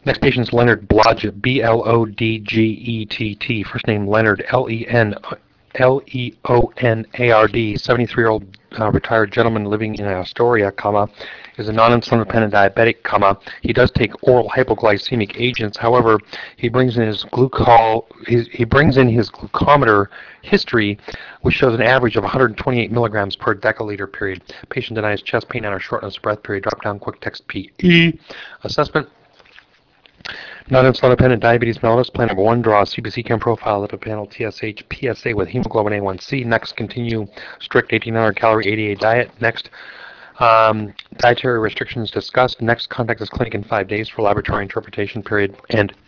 Next patient is Leonard Blodgett, Blodgett, first name Leonard, Leonard, 73-year-old retired gentleman living in Astoria, is a non-insulin dependent diabetic, he does take oral hypoglycemic agents. However, he brings in his glucometer history, which shows an average of 128 milligrams per deciliter period. Patient denies chest pain and or shortness of breath period. Drop down quick text PE. Assessment. Non-insulin dependent diabetes mellitus. Plan number 1, draw a CBC chem profile, lipid panel, TSH, PSA with hemoglobin A1C. Next, continue strict 1,800 calorie ADA diet. Next, dietary restrictions discussed. Next, contact this clinic in 5 days for laboratory interpretation period. End.